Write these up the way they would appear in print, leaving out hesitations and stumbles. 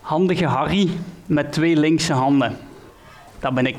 handige Harry met 2 linkse handen. Dat ben ik.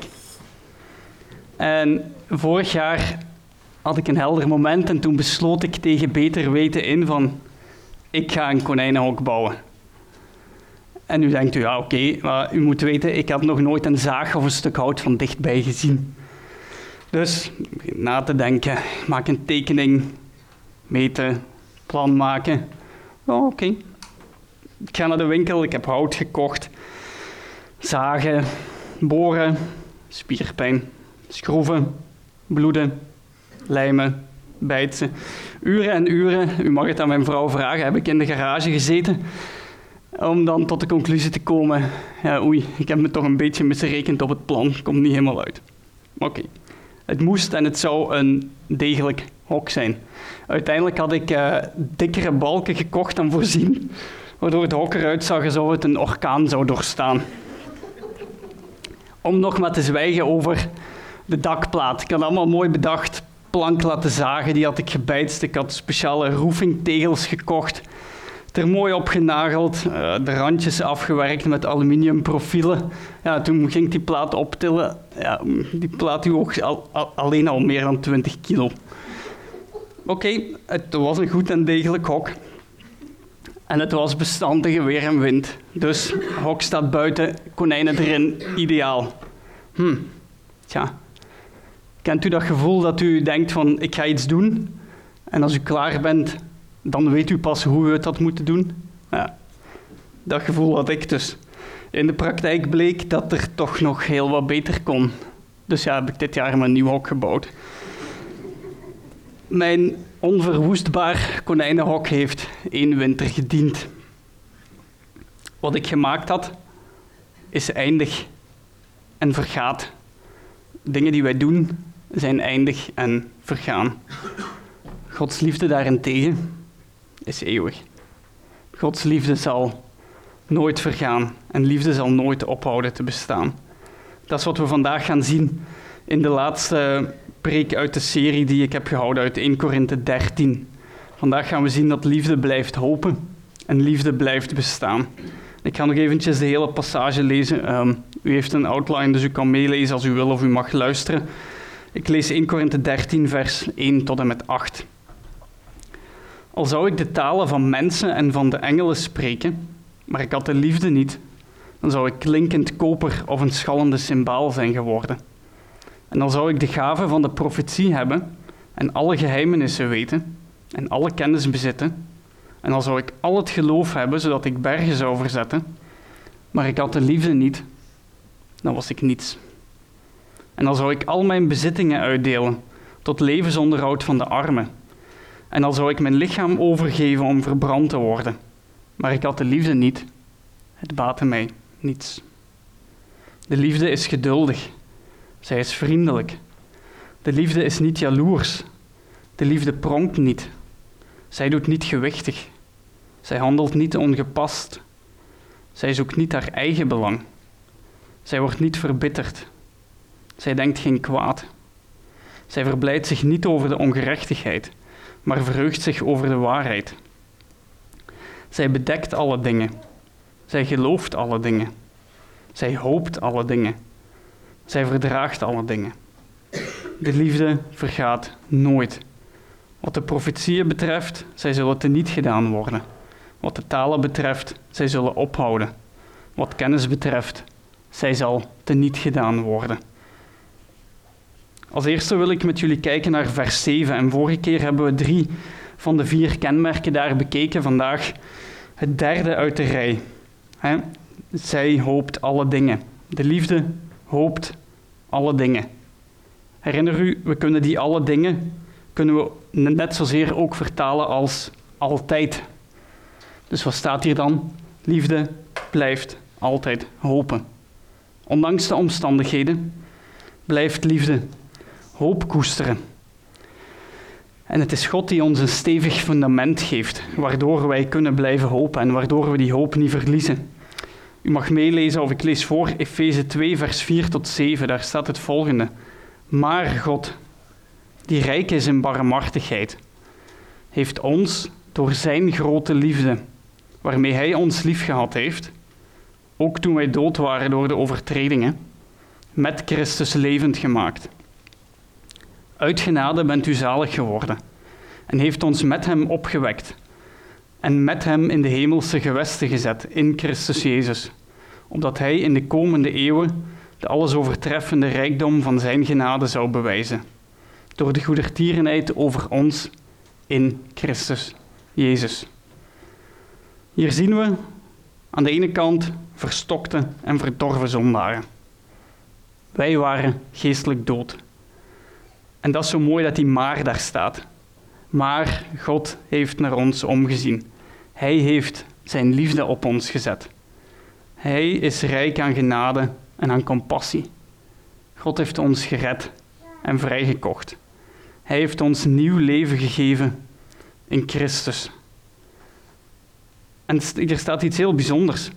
En vorig jaar had ik een helder moment en toen besloot ik tegen beter weten in van ik ga een konijnenhok bouwen. En nu denkt u, ja oké, maar u moet weten, ik had nog nooit een zaag of een stuk hout van dichtbij gezien. Dus na te denken, maak een tekening, meten, plan maken. Oh, oké. Ik ga naar de winkel, ik heb hout gekocht. Zagen, boren, spierpijn, schroeven, bloeden, lijmen, bijten. Uren en uren, u mag het aan mijn vrouw vragen, heb ik in de garage gezeten. Om dan tot de conclusie te komen, ja oei, ik heb me toch een beetje misrekend op het plan, komt niet helemaal uit. Oké. Het moest en het zou een degelijk hok zijn. Uiteindelijk had ik dikkere balken gekocht dan voorzien, waardoor het hok eruit zag alsof het een orkaan zou doorstaan. Om nog maar te zwijgen over de dakplaat. Ik had allemaal mooi bedacht, plank laten zagen, die had ik gebijtst. Ik had speciale roofingtegels gekocht, er mooi op genageld, de randjes afgewerkt met aluminiumprofielen. Ja, toen ging ik die plaat optillen. Ja, die plaat die woog alleen al meer dan 20 kilo. Oké, het was een goed en degelijk hok. En het was bestand tegen weer en wind. Dus hok staat buiten, konijnen erin, ideaal. Tja. Kent u dat gevoel dat u denkt van ik ga iets doen en als u klaar bent, dan weet u pas hoe u het had moeten doen? Ja, dat gevoel had ik dus. In de praktijk bleek dat er toch nog heel wat beter kon. Dus ja, heb ik dit jaar mijn nieuw hok gebouwd. Mijn onverwoestbaar konijnenhok heeft 1 winter gediend. Wat ik gemaakt had, is eindig en vergaat. Dingen die wij doen, zijn eindig en vergaan. Gods liefde daarentegen is eeuwig. Gods liefde zal nooit vergaan en liefde zal nooit ophouden te bestaan. Dat is wat we vandaag gaan zien in de laatste preek uit de serie die ik heb gehouden uit 1 Korinthe 13. Vandaag gaan we zien dat liefde blijft hopen en liefde blijft bestaan. Ik ga nog eventjes de hele passage lezen. U heeft een outline, dus u kan meelezen als u wil of u mag luisteren. Ik lees 1 Korinthe 13, vers 1 tot en met 8. Al zou ik de talen van mensen en van de engelen spreken, maar ik had de liefde niet, dan zou ik klinkend koper of een schallende cymbaal zijn geworden. En dan zou ik de gave van de profetie hebben en alle geheimenissen weten en alle kennis bezitten. En dan zou ik al het geloof hebben, zodat ik bergen zou verzetten. Maar ik had de liefde niet, dan was ik niets. En dan zou ik al mijn bezittingen uitdelen, tot levensonderhoud van de armen. En dan zou ik mijn lichaam overgeven om verbrand te worden. Maar ik had de liefde niet, het baatte mij niets. De liefde is geduldig. Zij is vriendelijk. De liefde is niet jaloers. De liefde pronkt niet. Zij doet niet gewichtig. Zij handelt niet ongepast. Zij zoekt niet haar eigen belang. Zij wordt niet verbitterd. Zij denkt geen kwaad. Zij verblijdt zich niet over de ongerechtigheid, maar verheugt zich over de waarheid. Zij bedekt alle dingen. Zij gelooft alle dingen. Zij hoopt alle dingen. Zij verdraagt alle dingen. De liefde vergaat nooit. Wat de profetieën betreft, zij zullen teniet gedaan worden. Wat de talen betreft, zij zullen ophouden. Wat kennis betreft, zij zal teniet gedaan worden. Als eerste wil ik met jullie kijken naar vers 7. En vorige keer hebben we 3 van de 4 kenmerken daar bekeken. Vandaag het derde uit de rij. Zij hoopt alle dingen. De liefde hoopt alle dingen. Herinner u, we kunnen die alle dingen kunnen we net zozeer ook vertalen als altijd. Dus wat staat hier dan? Liefde blijft altijd hopen. Ondanks de omstandigheden blijft liefde hoop koesteren. En het is God die ons een stevig fundament geeft, waardoor wij kunnen blijven hopen en waardoor we die hoop niet verliezen. U mag meelezen, of ik lees voor, Efeze 2, vers 4 tot 7, daar staat het volgende. Maar God, die rijk is in barmhartigheid, heeft ons door zijn grote liefde, waarmee hij ons liefgehad heeft, ook toen wij dood waren door de overtredingen, met Christus levend gemaakt. Uit genade bent u zalig geworden en heeft ons met hem opgewekt en met hem in de hemelse gewesten gezet, in Christus Jezus, opdat hij in de komende eeuwen de alles overtreffende rijkdom van zijn genade zou bewijzen, door de goedertierenheid over ons in Christus Jezus. Hier zien we aan de ene kant verstokte en verdorven zondaren. Wij waren geestelijk dood. En dat is zo mooi dat die maar daar staat. Maar God heeft naar ons omgezien. Hij heeft zijn liefde op ons gezet. Hij is rijk aan genade en aan compassie. God heeft ons gered en vrijgekocht. Hij heeft ons nieuw leven gegeven in Christus. En hier staat iets heel bijzonders.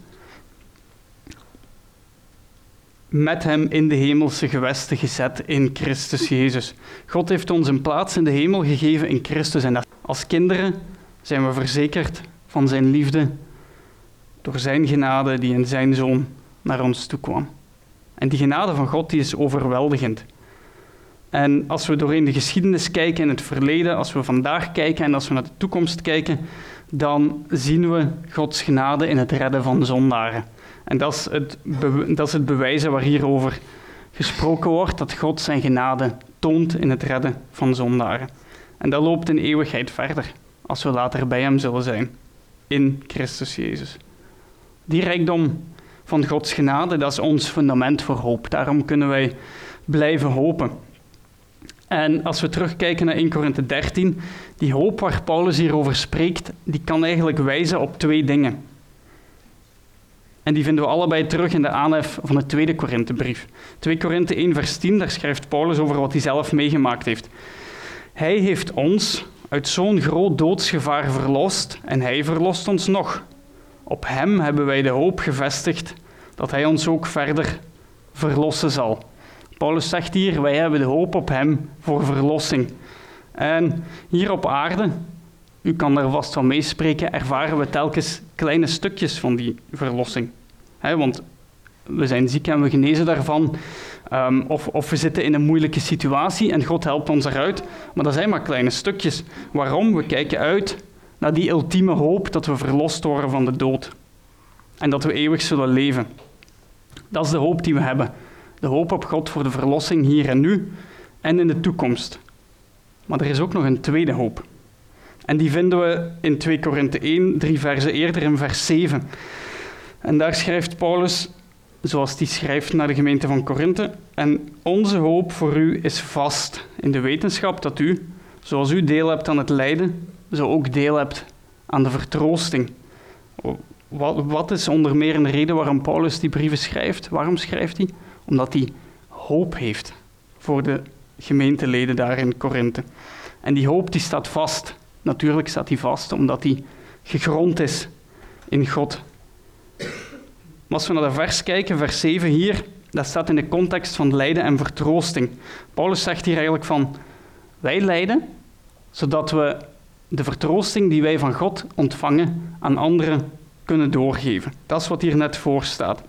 Met hem in de hemelse gewesten gezet in Christus Jezus. God heeft ons een plaats in de hemel gegeven in Christus. En als kinderen zijn we verzekerd van zijn liefde door zijn genade die in zijn Zoon naar ons toe kwam. En die genade van God die is overweldigend. En als we doorheen de geschiedenis kijken in het verleden, als we vandaag kijken en als we naar de toekomst kijken, dan zien we Gods genade in het redden van zondaren. En dat is het bewijzen waar hierover gesproken wordt, dat God zijn genade toont in het redden van zondaren. En dat loopt in eeuwigheid verder, als we later bij hem zullen zijn, in Christus Jezus. Die rijkdom van Gods genade, dat is ons fundament voor hoop. Daarom kunnen wij blijven hopen. En als we terugkijken naar 1 Korinthe 13, die hoop waar Paulus hierover spreekt, die kan eigenlijk wijzen op twee dingen. En die vinden we allebei terug in de aanhef van de tweede Korinthebrief. 2 Korinthe 1 vers 10, daar schrijft Paulus over wat hij zelf meegemaakt heeft. Hij heeft ons uit zo'n groot doodsgevaar verlost en hij verlost ons nog. Op hem hebben wij de hoop gevestigd dat hij ons ook verder verlossen zal. Paulus zegt hier, wij hebben de hoop op hem voor verlossing. En hier op aarde, u kan daar vast van meespreken, ervaren we telkens kleine stukjes van die verlossing. Want we zijn ziek en we genezen daarvan. Of we zitten in een moeilijke situatie en God helpt ons eruit. Maar dat zijn maar kleine stukjes. Waarom? We kijken uit naar die ultieme hoop dat we verlost worden van de dood. En dat we eeuwig zullen leven. Dat is de hoop die we hebben. De hoop op God voor de verlossing hier en nu en in de toekomst. Maar er is ook nog een tweede hoop. En die vinden we in 2 Korinthe 1, 3 versen eerder, in vers 7. En daar schrijft Paulus, zoals hij schrijft naar de gemeente van Korinthe, en onze hoop voor u is vast in de wetenschap dat u, zoals u deel hebt aan het lijden, zo ook deel hebt aan de vertroosting. Wat is onder meer een reden waarom Paulus die brieven schrijft? Waarom schrijft hij? Omdat hij hoop heeft voor de gemeenteleden daar in Korinthe. En die hoop die staat vast. Natuurlijk staat die vast, omdat die gegrond is in God. Maar als we naar de vers kijken, vers 7 hier, dat staat in de context van lijden en vertroosting. Paulus zegt hier eigenlijk van, wij lijden, zodat we de vertroosting die wij van God ontvangen aan anderen kunnen doorgeven. Dat is wat hier net voor staat.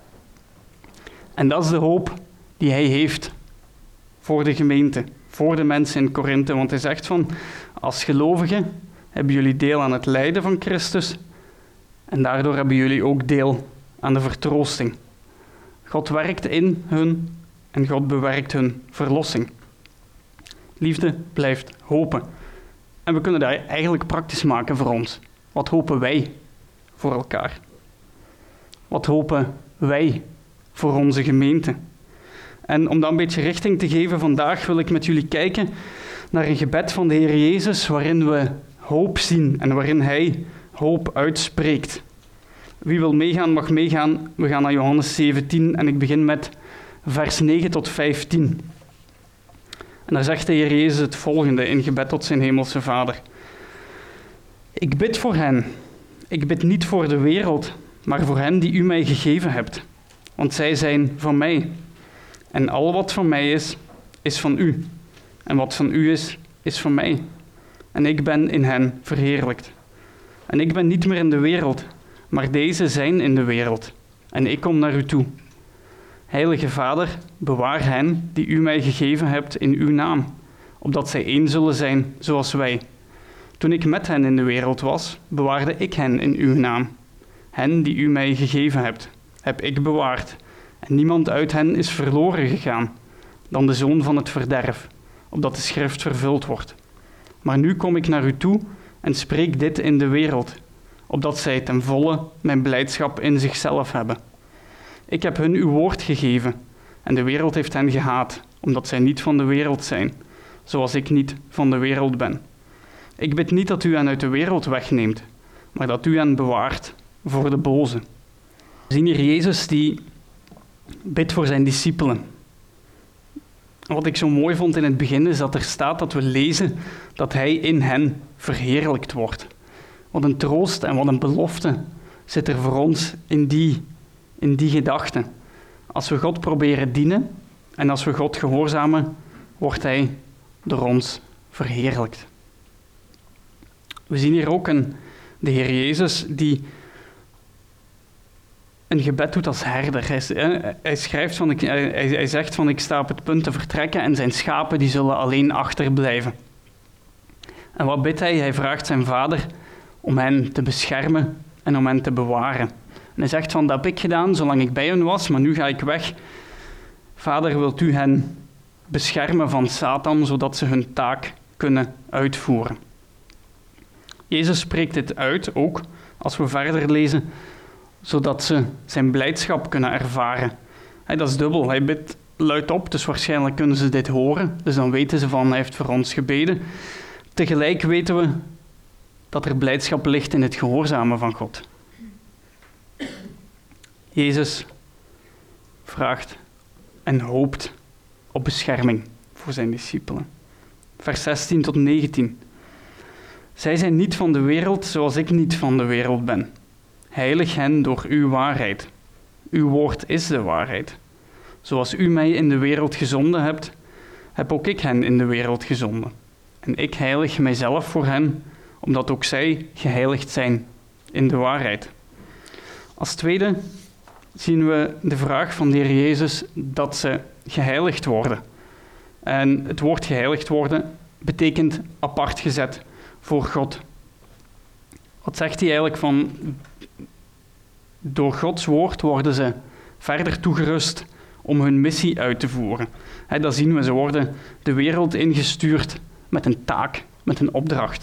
En dat is de hoop die hij heeft voor de gemeente, voor de mensen in Korinthe. Want hij zegt van, als gelovigen hebben jullie deel aan het lijden van Christus en daardoor hebben jullie ook deel aan de vertroosting. God werkt in hun en God bewerkt hun verlossing. Liefde blijft hopen. En we kunnen dat eigenlijk praktisch maken voor ons. Wat hopen wij voor elkaar? Wat hopen wij voor onze gemeente? En om dat een beetje richting te geven, vandaag wil ik met jullie kijken naar een gebed van de Heer Jezus, waarin we hoop zien en waarin Hij hoop uitspreekt. Wie wil meegaan, mag meegaan. We gaan naar Johannes 17 en ik begin met vers 9 tot 15. En daar zegt de Heer Jezus het volgende in gebed tot zijn hemelse Vader. Ik bid voor hen. Ik bid niet voor de wereld, maar voor hen die u mij gegeven hebt. Want zij zijn van mij. En al wat van mij is van u. En wat van u is van mij. En ik ben in hen verheerlijkt. En ik ben niet meer in de wereld, maar deze zijn in de wereld. en ik kom naar u toe. Heilige Vader, bewaar hen die u mij gegeven hebt in uw naam, opdat zij één zullen zijn zoals wij. Toen ik met hen in de wereld was, bewaarde ik hen in uw naam. Hen die u mij gegeven hebt, heb ik bewaard. En niemand uit hen is verloren gegaan, dan de zoon van het verderf, opdat de schrift vervuld wordt. Maar nu kom ik naar u toe en spreek dit in de wereld, opdat zij ten volle mijn blijdschap in zichzelf hebben. Ik heb hun uw woord gegeven, en de wereld heeft hen gehaat, omdat zij niet van de wereld zijn, zoals ik niet van de wereld ben. Ik bid niet dat u hen uit de wereld wegneemt, maar dat u hen bewaart voor de boze. We zien hier Jezus die bidt voor zijn discipelen. Wat ik zo mooi vond in het begin is dat er staat dat we lezen dat hij in hen verheerlijkt wordt. Wat een troost en wat een belofte zit er voor ons in die gedachte. Als we God proberen dienen en als we God gehoorzamen, wordt hij door ons verheerlijkt. We zien hier ook de Heer Jezus die een gebed doet als herder. Hij zegt van ik sta op het punt te vertrekken en zijn schapen die zullen alleen achterblijven. En wat bidt hij? Hij vraagt zijn vader om hen te beschermen en om hen te bewaren. En hij zegt van dat heb ik gedaan zolang ik bij hen was, maar nu ga ik weg. Vader, wilt u hen beschermen van Satan, zodat ze hun taak kunnen uitvoeren. Jezus spreekt dit uit, ook als we verder lezen, zodat ze zijn blijdschap kunnen ervaren. Dat is dubbel. Hij bidt luidop, dus waarschijnlijk kunnen ze dit horen. Dus dan weten ze van, hij heeft voor ons gebeden. Tegelijk weten we dat er blijdschap ligt in het gehoorzamen van God. Jezus vraagt en hoopt op bescherming voor zijn discipelen. Vers 16 tot 19. Zij zijn niet van de wereld, zoals ik niet van de wereld ben. Heilig hen door uw waarheid. Uw woord is de waarheid. Zoals u mij in de wereld gezonden hebt, heb ook ik hen in de wereld gezonden. En ik heilig mijzelf voor hen, omdat ook zij geheiligd zijn in de waarheid. Als tweede zien we de vraag van de Heer Jezus dat ze geheiligd worden. En het woord geheiligd worden betekent apart gezet voor God. Wat zegt hij eigenlijk van, door Gods woord worden ze verder toegerust om hun missie uit te voeren. Dat zien we, ze worden de wereld ingestuurd met een taak, met een opdracht.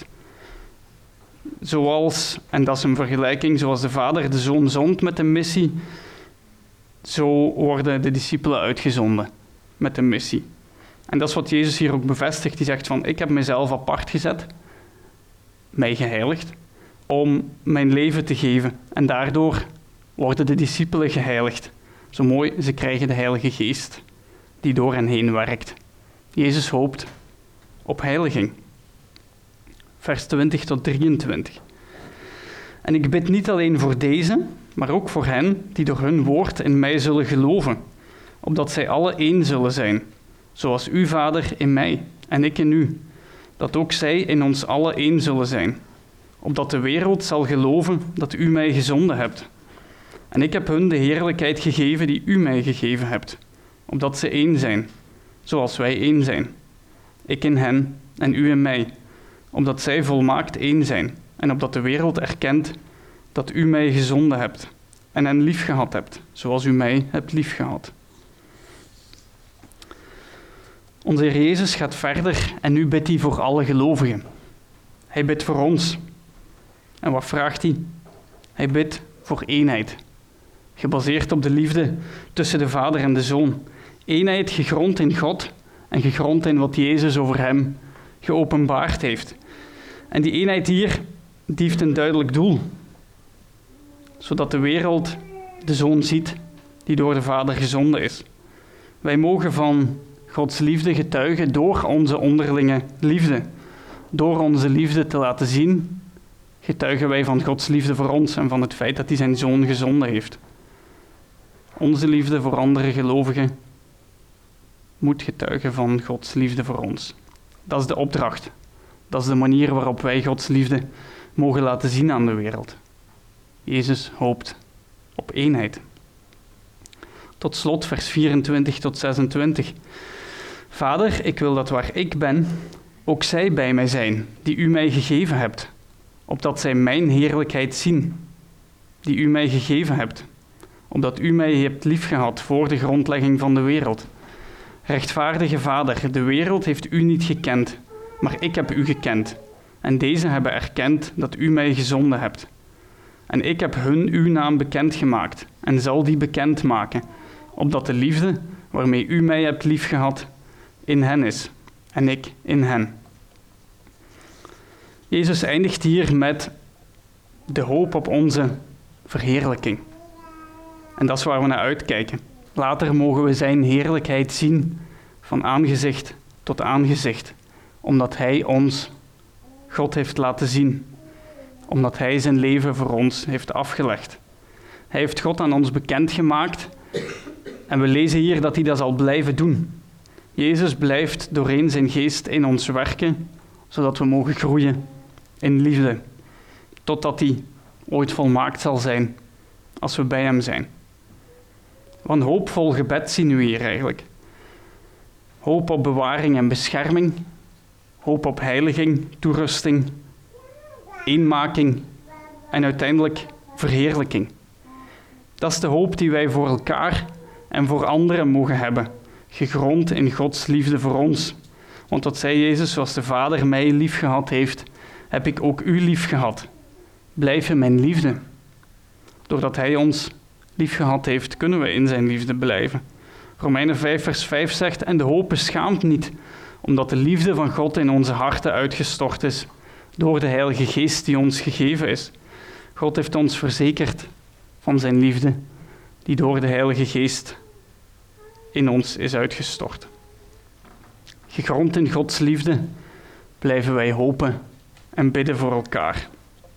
Zoals, en dat is een vergelijking, zoals de Vader de Zoon zond met een missie, zo worden de discipelen uitgezonden met een missie. En dat is wat Jezus hier ook bevestigt. Die zegt van, ik heb mezelf apart gezet, mij geheiligd, om mijn leven te geven. En daardoor worden de discipelen geheiligd. Zo mooi, ze krijgen de Heilige Geest die door hen heen werkt. Jezus hoopt op heiliging. Vers 20 tot 23. En ik bid niet alleen voor deze, maar ook voor hen die door hun woord in mij zullen geloven, opdat zij alle één zullen zijn, zoals u, Vader, in mij en ik in u, dat ook zij in ons alle één zullen zijn, opdat de wereld zal geloven dat u mij gezonden hebt. En ik heb hun de heerlijkheid gegeven die u mij gegeven hebt, opdat ze één zijn, zoals wij één zijn. Ik in hen en u in mij, opdat zij volmaakt één zijn, en opdat de wereld erkent dat u mij gezonden hebt en hen liefgehad hebt, zoals u mij hebt liefgehad. Onze Heer Jezus gaat verder en nu bidt hij voor alle gelovigen. Hij bidt voor ons. En wat vraagt hij? Hij bidt voor eenheid, gebaseerd op de liefde tussen de Vader en de Zoon. Eenheid gegrond in God en gegrond in wat Jezus over hem geopenbaard heeft. En die eenheid hier, die heeft een duidelijk doel. Zodat de wereld de Zoon ziet die door de Vader gezonden is. Wij mogen van Gods liefde getuigen door onze onderlinge liefde. Door onze liefde te laten zien, getuigen wij van Gods liefde voor ons en van het feit dat hij zijn Zoon gezonden heeft. Onze liefde voor andere gelovigen moet getuigen van Gods liefde voor ons. Dat is de opdracht. Dat is de manier waarop wij Gods liefde mogen laten zien aan de wereld. Jezus hoopt op eenheid. Tot slot vers 24 tot 26. Vader, ik wil dat waar ik ben, ook zij bij mij zijn, die u mij gegeven hebt, opdat zij mijn heerlijkheid zien, die u mij gegeven hebt, opdat u mij hebt liefgehad voor de grondlegging van de wereld. Rechtvaardige Vader, de wereld heeft u niet gekend, maar ik heb u gekend. En deze hebben erkend dat u mij gezonden hebt. En ik heb hun uw naam bekendgemaakt en zal die bekendmaken, opdat de liefde waarmee u mij hebt liefgehad in hen is en ik in hen. Jezus eindigt hier met de hoop op onze verheerlijking. En dat is waar we naar uitkijken. Later mogen we zijn heerlijkheid zien van aangezicht tot aangezicht, omdat hij ons God heeft laten zien, omdat hij zijn leven voor ons heeft afgelegd. Hij heeft God aan ons bekendgemaakt en we lezen hier dat hij dat zal blijven doen. Jezus blijft doorheen zijn geest in ons werken, zodat we mogen groeien in liefde, totdat hij ooit volmaakt zal zijn als we bij hem zijn. Wat een hoopvol gebed zien we hier eigenlijk. Hoop op bewaring en bescherming, hoop op heiliging, toerusting, eenmaking en uiteindelijk verheerlijking. Dat is de hoop die wij voor elkaar en voor anderen mogen hebben, gegrond in Gods liefde voor ons. Want wat zei Jezus, zoals de Vader mij liefgehad heeft, heb ik ook u liefgehad. Blijf in mijn liefde. Doordat hij ons liefgehad heeft, kunnen we in zijn liefde blijven. Romeinen 5 vers 5 zegt, en de hoop beschaamt niet, omdat de liefde van God in onze harten uitgestort is, door de Heilige Geest die ons gegeven is. God heeft ons verzekerd van zijn liefde, die door de Heilige Geest in ons is uitgestort. Gegrond in Gods liefde blijven wij hopen en bidden voor elkaar.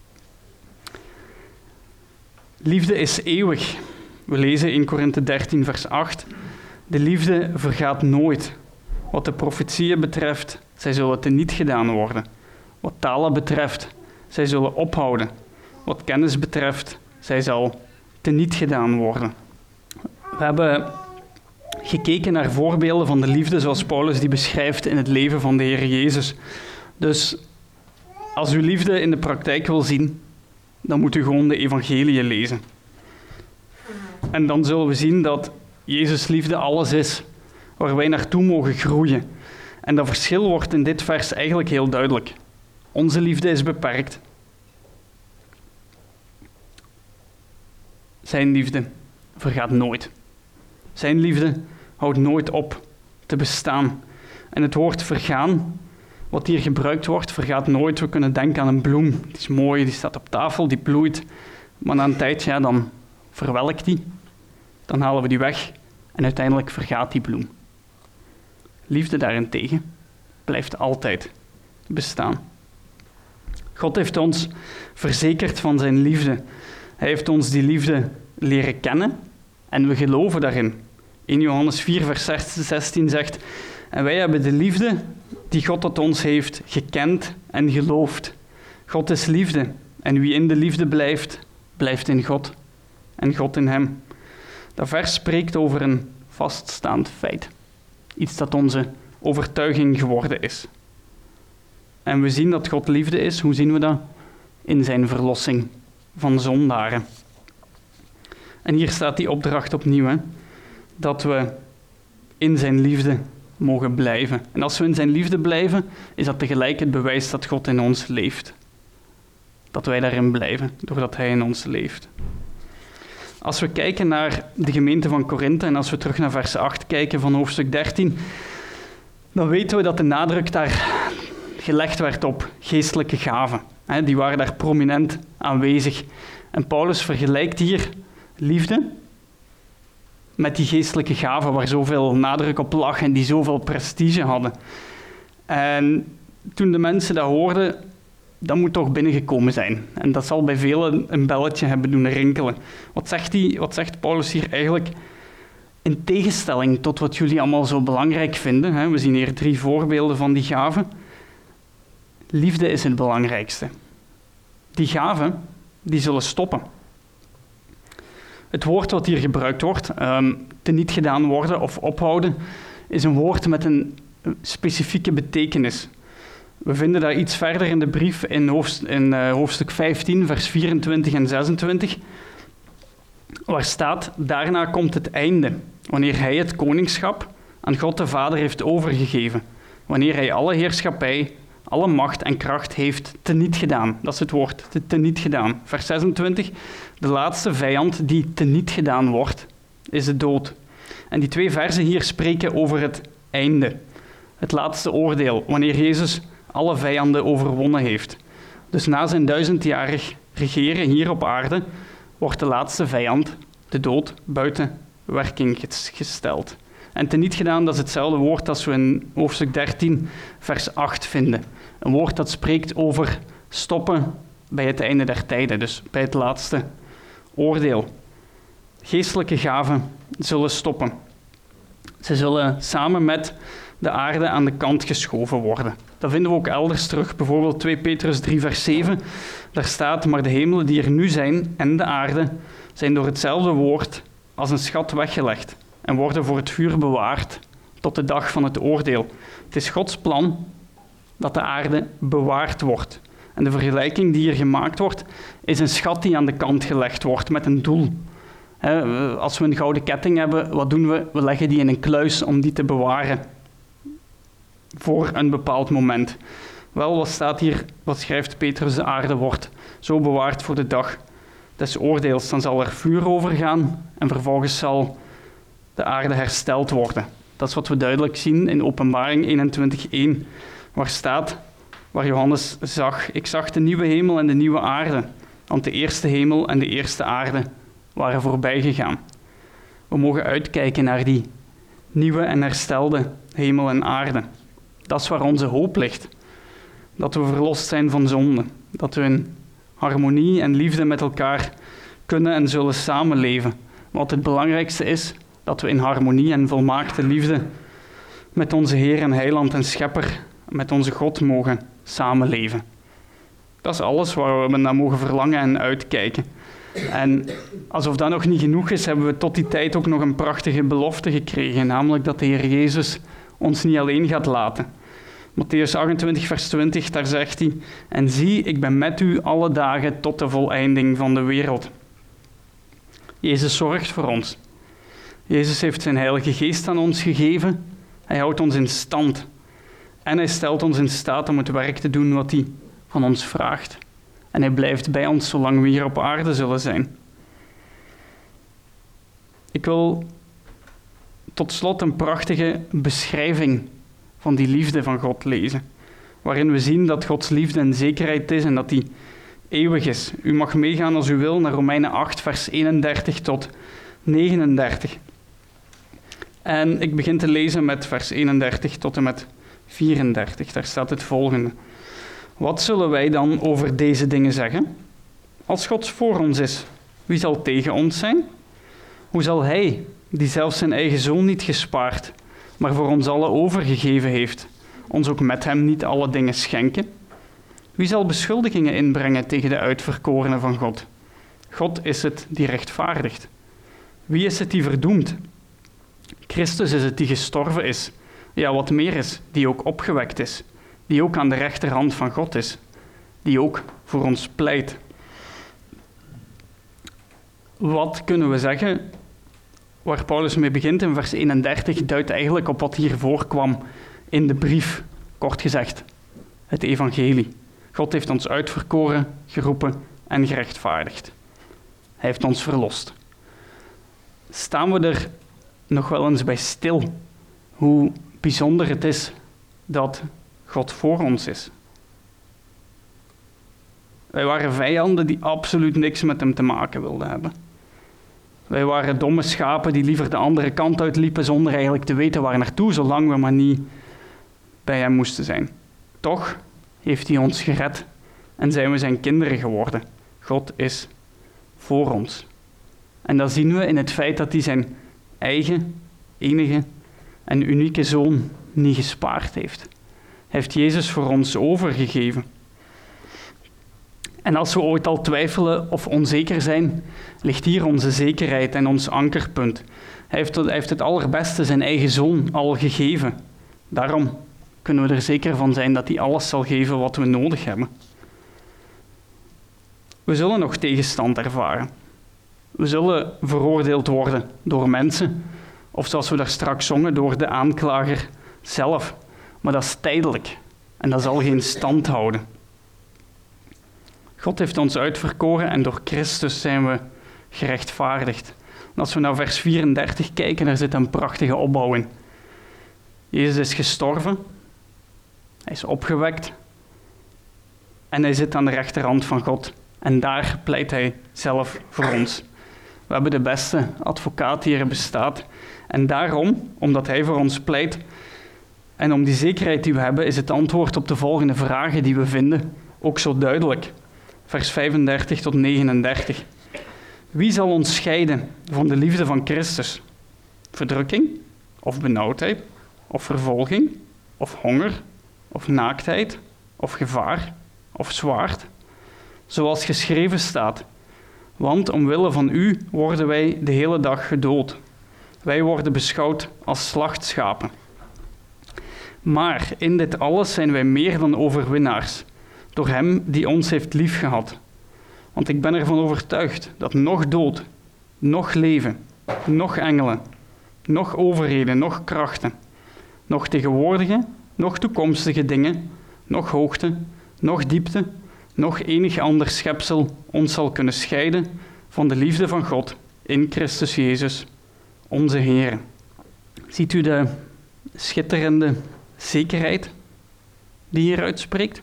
Liefde is eeuwig. We lezen in Korinthe 13 vers 8. De liefde vergaat nooit. Wat de profetieën betreft, zij zullen teniet gedaan worden. Wat talen betreft, zij zullen ophouden. Wat kennis betreft, zij zal teniet gedaan worden. We hebben gekeken naar voorbeelden van de liefde zoals Paulus die beschrijft in het leven van de Heer Jezus. Dus als u liefde in de praktijk wil zien, dan moet u gewoon de evangeliën lezen. En dan zullen we zien dat Jezus' liefde alles is, waar wij naartoe mogen groeien. En dat verschil wordt in dit vers eigenlijk heel duidelijk. Onze liefde is beperkt. Zijn liefde vergaat nooit. Zijn liefde houdt nooit op te bestaan. En het woord vergaan, wat hier gebruikt wordt, vergaat nooit. We kunnen denken aan een bloem. Die is mooi, die staat op tafel, die bloeit. Maar na een tijd, dan verwelkt die. Dan halen we die weg en uiteindelijk vergaat die bloem. Liefde daarentegen blijft altijd bestaan. God heeft ons verzekerd van zijn liefde. Hij heeft ons die liefde leren kennen en we geloven daarin. In Johannes 4 vers 16 zegt, en wij hebben de liefde die God tot ons heeft gekend en geloofd. God is liefde en wie in de liefde blijft, blijft in God en God in hem. Dat vers spreekt over een vaststaand feit. Iets dat onze overtuiging geworden is. En we zien dat God liefde is. Hoe zien we dat? In zijn verlossing van zondaren. En hier staat die opdracht opnieuw, hè? Dat we in zijn liefde mogen blijven. En als we in zijn liefde blijven, is dat tegelijk het bewijs dat God in ons leeft. Dat wij daarin blijven, doordat hij in ons leeft. Als we kijken naar de gemeente van Korinthe en als we terug naar vers 8 kijken van hoofdstuk 13, dan weten we dat de nadruk daar gelegd werd op geestelijke gaven. Die waren daar prominent aanwezig. En Paulus vergelijkt hier liefde met die geestelijke gaven waar zoveel nadruk op lag en die zoveel prestige hadden. En toen de mensen dat hoorden, dat moet toch binnengekomen zijn. En dat zal bij velen een belletje hebben doen rinkelen. Wat zegt Paulus hier eigenlijk? In tegenstelling tot wat jullie allemaal zo belangrijk vinden, we zien hier 3 voorbeelden van die gaven. Liefde is het belangrijkste. Die gaven, die zullen stoppen. Het woord wat hier gebruikt wordt, teniet gedaan worden of ophouden, is een woord met een specifieke betekenis. We vinden dat iets verder in de brief in hoofdstuk 15, vers 24 en 26, waar staat: daarna komt het einde, wanneer hij het koningschap aan God de Vader heeft overgegeven, wanneer hij alle heerschappij, alle macht en kracht heeft teniet gedaan. Dat is het woord, teniet gedaan. Vers 26, de laatste vijand die teniet gedaan wordt, is de dood. En die 2 versen hier spreken over het einde, het laatste oordeel, wanneer Jezus alle vijanden overwonnen heeft. Dus na zijn 1000-jarig regeren hier op aarde, wordt de laatste vijand, de dood, buiten werking gesteld. En teniet gedaan, dat is hetzelfde woord als we in hoofdstuk 13, vers 8 vinden. Een woord dat spreekt over stoppen bij het einde der tijden, dus bij het laatste oordeel. Geestelijke gaven zullen stoppen. Ze zullen samen met de aarde aan de kant geschoven worden. Dat vinden we ook elders terug, bijvoorbeeld 2 Petrus 3, vers 7. Daar staat: maar de hemelen die er nu zijn en de aarde zijn door hetzelfde woord als een schat weggelegd en worden voor het vuur bewaard tot de dag van het oordeel. Het is Gods plan dat de aarde bewaard wordt. En de vergelijking die hier gemaakt wordt, is een schat die aan de kant gelegd wordt met een doel. Als we een gouden ketting hebben, wat doen we? We leggen die in een kluis om die te bewaren voor een bepaald moment. Wel, wat staat hier, wat schrijft Petrus? De aarde wordt zo bewaard voor de dag des oordeels. Dan zal er vuur overgaan en vervolgens zal de aarde hersteld worden. Dat is wat we duidelijk zien in Openbaring 21:1, waar Johannes zag: ik zag de nieuwe hemel en de nieuwe aarde, want de eerste hemel en de eerste aarde waren voorbij gegaan. We mogen uitkijken naar die nieuwe en herstelde hemel en aarde. Dat is waar onze hoop ligt. Dat we verlost zijn van zonde. Dat we in harmonie en liefde met elkaar kunnen en zullen samenleven. Wat het belangrijkste is, dat we in harmonie en volmaakte liefde met onze Heer en Heiland en Schepper, met onze God mogen samenleven. Dat is alles waar we naar mogen verlangen en uitkijken. En alsof dat nog niet genoeg is, hebben we tot die tijd ook nog een prachtige belofte gekregen, namelijk dat de Heer Jezus ons niet alleen gaat laten. Mattheüs 28, vers 20, daar zegt hij: en zie, ik ben met u alle dagen tot de voleinding van de wereld. Jezus zorgt voor ons. Jezus heeft zijn Heilige Geest aan ons gegeven. Hij houdt ons in stand. En hij stelt ons in staat om het werk te doen wat hij van ons vraagt. En hij blijft bij ons zolang we hier op aarde zullen zijn. Ik wil tot slot een prachtige beschrijving van die liefde van God lezen, waarin we zien dat Gods liefde een zekerheid is en dat die eeuwig is. U mag meegaan als u wil naar Romeinen 8, vers 31 tot 39. En ik begin te lezen met vers 31 tot en met 34. Daar staat het volgende: wat zullen wij dan over deze dingen zeggen? Als God voor ons is, wie zal tegen ons zijn? Hoe zal hij, die zelfs zijn eigen zoon niet gespaard, maar voor ons allen overgegeven heeft, ons ook met hem niet alle dingen schenken? Wie zal beschuldigingen inbrengen tegen de uitverkorenen van God? God is het die rechtvaardigt. Wie is het die verdoemt? Christus is het die gestorven is. Ja, wat meer is, die ook opgewekt is, die ook aan de rechterhand van God is, die ook voor ons pleit. Wat kunnen we zeggen? Waar Paulus mee begint in vers 31 duidt eigenlijk op wat hier voorkwam in de brief, kort gezegd, het evangelie. God heeft ons uitverkoren, geroepen en gerechtvaardigd. Hij heeft ons verlost. Staan we er nog wel eens bij stil hoe bijzonder het is dat God voor ons is? Wij waren vijanden die absoluut niks met hem te maken wilden hebben. Wij waren domme schapen die liever de andere kant uitliepen zonder eigenlijk te weten waar naartoe, zolang we maar niet bij hem moesten zijn. Toch heeft hij ons gered en zijn we zijn kinderen geworden. God is voor ons. En dat zien we in het feit dat hij zijn eigen, enige en unieke zoon niet gespaard heeft. Hij heeft Jezus voor ons overgegeven. En als we ooit al twijfelen of onzeker zijn, ligt hier onze zekerheid en ons ankerpunt. Hij heeft het allerbeste, zijn eigen zoon, al gegeven. Daarom kunnen we er zeker van zijn dat hij alles zal geven wat we nodig hebben. We zullen nog tegenstand ervaren. We zullen veroordeeld worden door mensen, of zoals we daar straks zongen, door de aanklager zelf. Maar dat is tijdelijk en dat zal geen stand houden. God heeft ons uitverkoren en door Christus zijn we gerechtvaardigd. En als we naar vers 34 kijken, daar zit een prachtige opbouw in. Jezus is gestorven, hij is opgewekt en hij zit aan de rechterhand van God. En daar pleit hij zelf voor ons. We hebben de beste advocaat die er bestaat. En daarom, omdat hij voor ons pleit en om die zekerheid die we hebben, is het antwoord op de volgende vragen die we vinden ook zo duidelijk. Vers 35 tot 39. Wie zal ons scheiden van de liefde van Christus? Verdrukking, of benauwdheid, of vervolging, of honger, of naaktheid, of gevaar, of zwaard? Zoals geschreven staat, want omwille van u worden wij de hele dag gedood. Wij worden beschouwd als slachtschapen. Maar in dit alles zijn wij meer dan overwinnaars, door hem die ons heeft liefgehad. Want ik ben ervan overtuigd dat nog dood, nog leven, nog engelen, nog overheden, nog krachten, nog tegenwoordige, nog toekomstige dingen, nog hoogte, nog diepte, nog enig ander schepsel ons zal kunnen scheiden van de liefde van God in Christus Jezus, onze Heer. Ziet u de schitterende zekerheid die hier uitspreekt?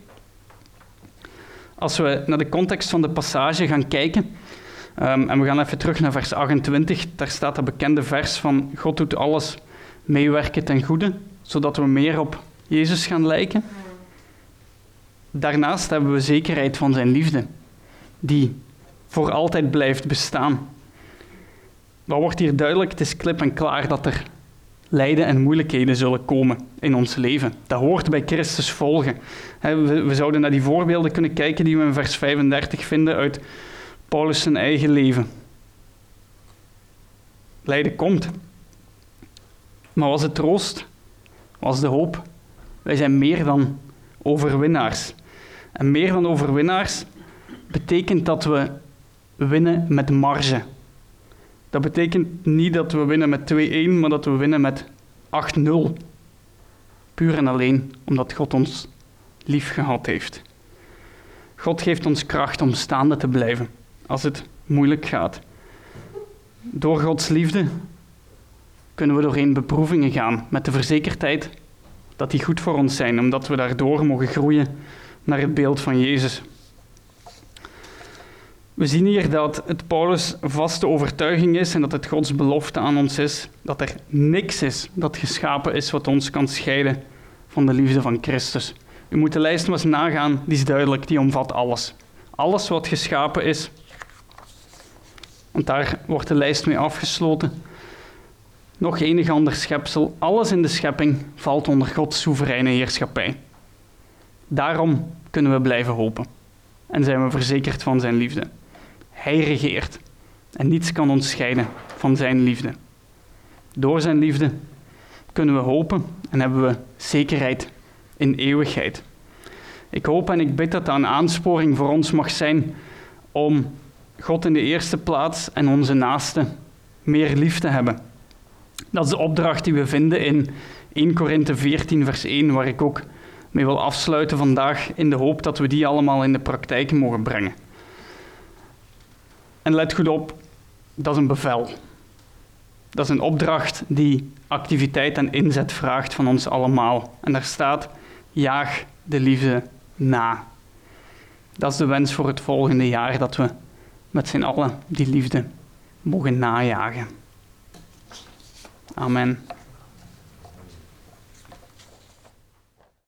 Als we naar de context van de passage gaan kijken, en we gaan even terug naar vers 28, daar staat dat bekende vers van God doet alles meewerken ten goede, zodat we meer op Jezus gaan lijken. Daarnaast hebben we zekerheid van zijn liefde, die voor altijd blijft bestaan. Dan wordt hier duidelijk, het is klip en klaar dat er lijden en moeilijkheden zullen komen in ons leven. Dat hoort bij Christus volgen. We zouden naar die voorbeelden kunnen kijken die we in vers 35 vinden uit Paulus' zijn eigen leven. Lijden komt. Maar was het troost? Was de hoop? Wij zijn meer dan overwinnaars. En meer dan overwinnaars betekent dat we winnen met marge. Dat betekent niet dat we winnen met 2-1, maar dat we winnen met 8-0. Puur en alleen omdat God ons lief gehad heeft. God geeft ons kracht om staande te blijven als het moeilijk gaat. Door Gods liefde kunnen we doorheen beproevingen gaan met de verzekerdheid dat die goed voor ons zijn, omdat we daardoor mogen groeien naar het beeld van Jezus. We zien hier dat het Paulus' vaste overtuiging is en dat het Gods belofte aan ons is, dat er niks is dat geschapen is wat ons kan scheiden van de liefde van Christus. U moet de lijst maar eens nagaan, die is duidelijk, die omvat alles. Alles wat geschapen is, want daar wordt de lijst mee afgesloten. Nog enig ander schepsel, alles in de schepping valt onder Gods soevereine heerschappij. Daarom kunnen we blijven hopen en zijn we verzekerd van zijn liefde. Hij regeert en niets kan ons scheiden van zijn liefde. Door zijn liefde kunnen we hopen en hebben we zekerheid in eeuwigheid. Ik hoop en ik bid dat dat een aansporing voor ons mag zijn om God in de eerste plaats en onze naaste meer lief te hebben. Dat is de opdracht die we vinden in 1 Korinthe 14 vers 1, waar ik ook mee wil afsluiten vandaag in de hoop dat we die allemaal in de praktijk mogen brengen. En let goed op, dat is een bevel. Dat is een opdracht die activiteit en inzet vraagt van ons allemaal. En daar staat, jaag de liefde na. Dat is de wens voor het volgende jaar, dat we met z'n allen die liefde mogen najagen. Amen.